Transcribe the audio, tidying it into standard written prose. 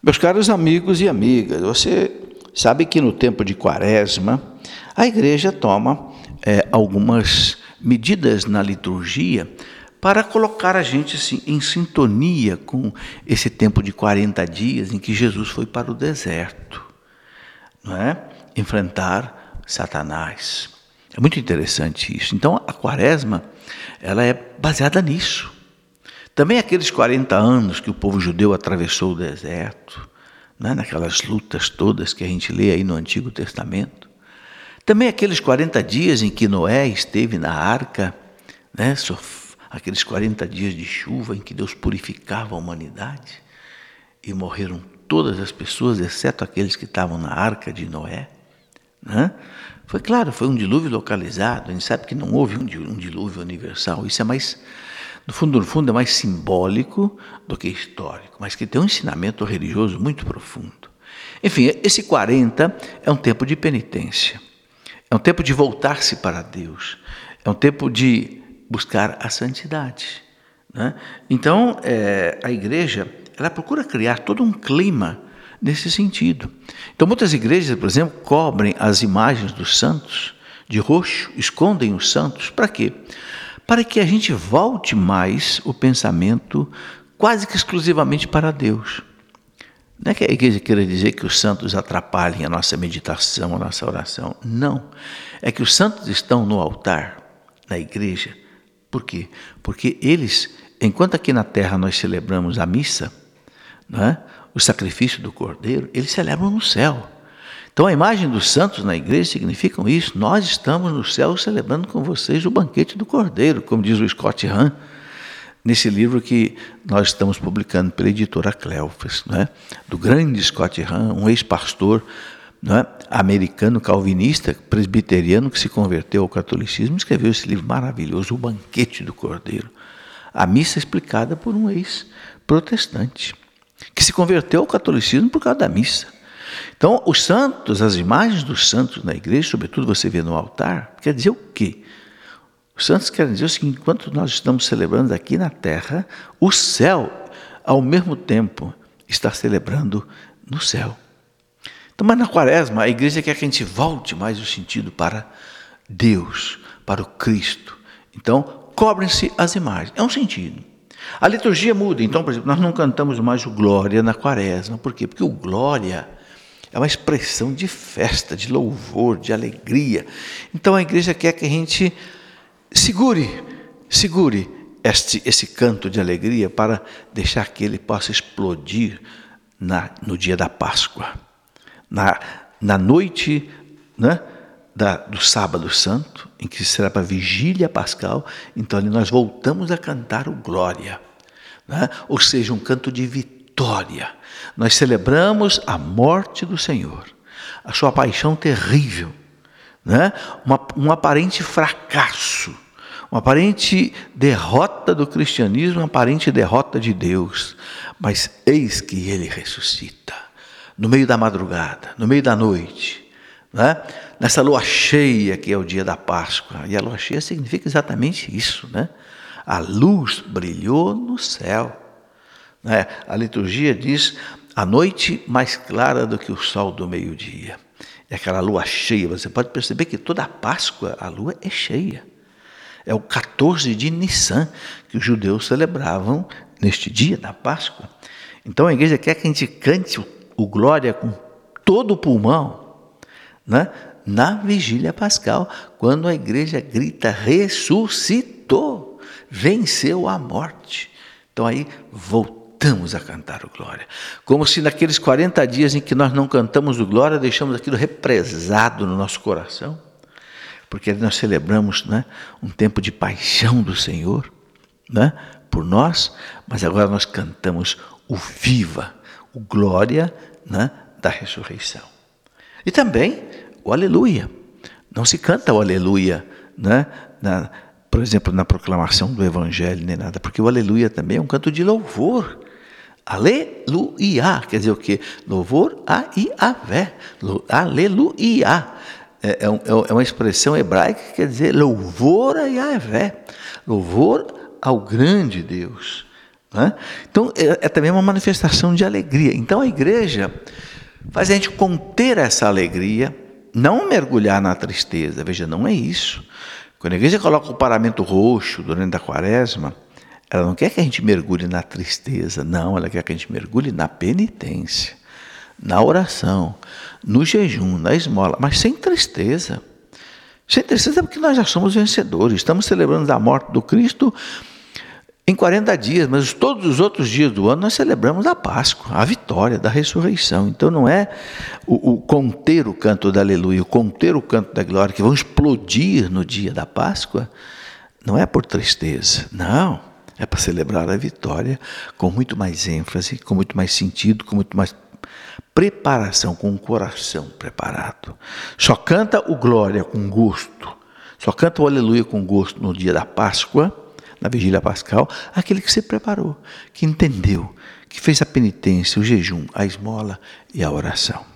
Meus caros amigos e amigas, você sabe que no tempo de Quaresma, a igreja toma algumas medidas na liturgia para colocar a gente assim, em sintonia com esse tempo de 40 dias em que Jesus foi para o deserto, não é? Enfrentar Satanás. É muito interessante isso. Então, a Quaresma, ela é baseada nisso. Também aqueles 40 anos que o povo judeu atravessou o deserto, né, naquelas lutas todas que a gente lê aí no Antigo Testamento. Também aqueles 40 dias em que Noé esteve na arca, né, aqueles 40 dias de chuva em que Deus purificava a humanidade e morreram todas as pessoas, exceto aqueles que estavam na arca de Noé. Né? Foi claro, foi um dilúvio localizado, a gente sabe que não houve um dilúvio universal, isso é mais... No fundo, é mais simbólico do que histórico, mas que tem um ensinamento religioso muito profundo. Enfim, esse 40 é um tempo de penitência, é um tempo de voltar-se para Deus, é um tempo de buscar a santidade. Né? Então, a igreja, ela procura criar todo um clima nesse sentido. Então, muitas igrejas, por exemplo, cobrem as imagens dos santos de roxo, escondem os santos, para quê? Para que a gente volte mais o pensamento quase que exclusivamente para Deus. Não é que a igreja queira dizer que os santos atrapalhem a nossa meditação, a nossa oração. Não. É que os santos estão no altar, na igreja. Por quê? Porque eles, enquanto aqui na terra nós celebramos a missa, não é? O sacrifício do Cordeiro, eles celebram no céu. Então a imagem dos santos na igreja significa isso. Nós estamos no céu celebrando com vocês o banquete do Cordeiro, como diz o Scott Hahn, nesse livro que nós estamos publicando pela editora Cleofas, né? Do grande Scott Hahn, um ex-pastor, né, americano calvinista, presbiteriano, que se converteu ao catolicismo, escreveu esse livro maravilhoso, O Banquete do Cordeiro. A missa explicada por um ex-protestante, que se converteu ao catolicismo por causa da missa. Então, os santos, as imagens dos santos na igreja, sobretudo você vê no altar, quer dizer o quê? Os santos querem dizer o seguinte: enquanto nós estamos celebrando aqui na terra, o céu, ao mesmo tempo, está celebrando no céu. Então, mas na Quaresma, a igreja quer que a gente volte mais o sentido para Deus, para o Cristo. Então, cobrem-se as imagens. É um sentido. A liturgia muda. Então, por exemplo, nós não cantamos mais o Glória na Quaresma. Por quê? Porque o Glória é uma expressão de festa, de louvor, de alegria. Então a igreja quer que a gente segure esse canto de alegria para deixar que ele possa explodir no dia da Páscoa. Na noite, né, do Sábado Santo, em que será para a vigília pascal, então ali nós voltamos a cantar o Glória, né? Ou seja, um canto de vitória. Nós celebramos a morte do Senhor, a sua paixão terrível, né? Um aparente fracasso, uma aparente derrota do cristianismo, uma aparente derrota de Deus, mas eis que ele ressuscita, no meio da madrugada, no meio da noite, né? Nessa lua cheia que é o dia da Páscoa. E a lua cheia significa exatamente isso, né? A luz brilhou no céu. A liturgia diz: a noite mais clara do que o sol do meio-dia. É aquela lua cheia. Você pode perceber que toda a Páscoa a lua é cheia. É o 14 de Nissan que os judeus celebravam neste dia da Páscoa. Então a igreja quer que a gente cante o Glória com todo o pulmão, né? Na vigília pascal, quando a igreja grita: ressuscitou, venceu a morte. Então aí voltamos a cantar o Glória. Como se naqueles 40 dias em que nós não cantamos o Glória, deixamos aquilo represado no nosso coração, porque nós celebramos, né, um tempo de paixão do Senhor, né, por nós, mas agora nós cantamos o Viva, o Glória, né, da ressurreição. E também o Aleluia. Não se canta o Aleluia, né, por exemplo, na proclamação do Evangelho, nem nada, porque o Aleluia também é um canto de louvor. Aleluia, quer dizer o quê? Louvor a Iavé. Aleluia. É uma expressão hebraica que quer dizer louvor a Iavé. Louvor ao grande Deus. né? Então, é também uma manifestação de alegria. Então, a igreja faz a gente conter essa alegria, não mergulhar na tristeza. Veja, não é isso. Quando a igreja coloca o paramento roxo durante a quaresma, ela não quer que a gente mergulhe na tristeza, não, ela quer que a gente mergulhe na penitência, na oração, no jejum, na esmola, mas sem tristeza. Sem tristeza porque nós já somos vencedores, estamos celebrando a morte do Cristo em 40 dias, mas todos os outros dias do ano nós celebramos a Páscoa, a vitória da ressurreição. Então não é o conter o canto da aleluia, o conter o canto da glória, que vão explodir no dia da Páscoa, não é por tristeza, não. É para celebrar a vitória com muito mais ênfase, com muito mais sentido, com muito mais preparação, com o coração preparado. Só canta o glória com gosto, só canta o aleluia com gosto no dia da Páscoa, na vigília pascal, aquele que se preparou, que entendeu, que fez a penitência, o jejum, a esmola e a oração.